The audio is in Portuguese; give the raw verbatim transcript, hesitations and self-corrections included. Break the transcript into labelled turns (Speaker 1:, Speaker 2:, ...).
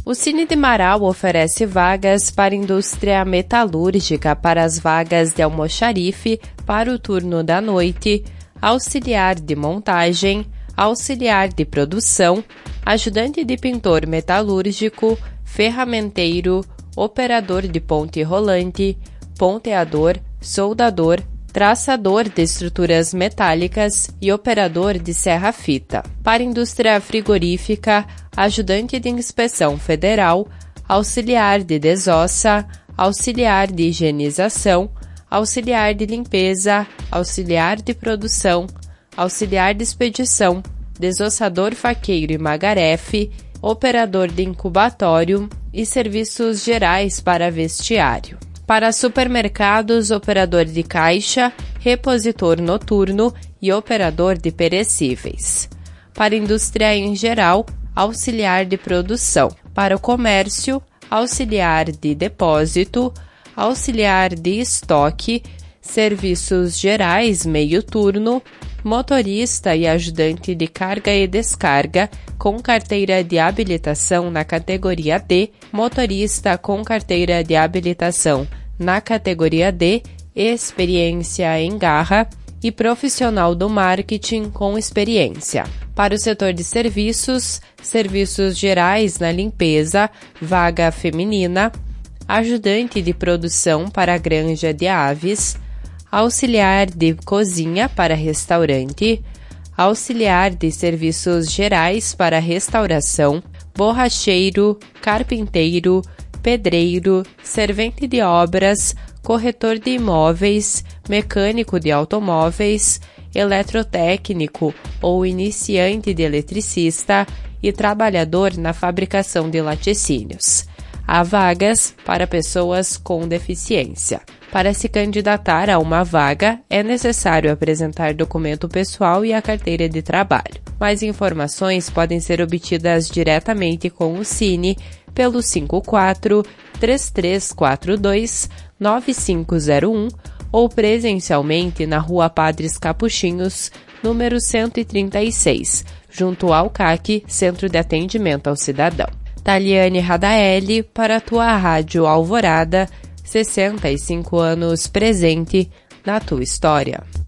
Speaker 1: O Cine de Marau oferece vagas para indústria metalúrgica para as vagas de almoxarife para o turno da noite, auxiliar de montagem, auxiliar de produção, ajudante de pintor metalúrgico, ferramenteiro, operador de ponte rolante, ponteador, soldador, traçador de estruturas metálicas e operador de serra-fita. Para indústria frigorífica, ajudante de inspeção federal, auxiliar de desossa, auxiliar de higienização, auxiliar de limpeza, auxiliar de produção, auxiliar de expedição, desossador faqueiro e magarefe, operador de incubatório e serviços gerais para vestiário. Para supermercados, operador de caixa, repositor noturno e operador de perecíveis. Para indústria em geral, auxiliar de produção. Para o comércio, auxiliar de depósito, auxiliar de estoque, serviços gerais meio turno, motorista e ajudante de carga e descarga com carteira de habilitação na categoria D, motorista com carteira de habilitação na categoria D, experiência em garra e profissional do marketing com experiência. Para o setor de serviços, serviços gerais na limpeza, vaga feminina, ajudante de produção para a granja de aves, auxiliar de cozinha para restaurante, auxiliar de serviços gerais para restauração, borracheiro, carpinteiro, pedreiro, servente de obras, corretor de imóveis, mecânico de automóveis, eletrotécnico ou iniciante de eletricista e trabalhador na fabricação de laticínios. Há vagas para pessoas com deficiência. Para se candidatar a uma vaga, é necessário apresentar documento pessoal e a carteira de trabalho. Mais informações podem ser obtidas diretamente com o Cine pelo cinco quatro, três três quatro dois, nove cinco zero um ou presencialmente na Rua Padres Capuchinhos, número cento e trinta e seis, junto ao C A C, Centro de Atendimento ao Cidadão. Taliane Radaeli, para a tua Rádio Alvorada, sessenta e cinco anos presente na tua história.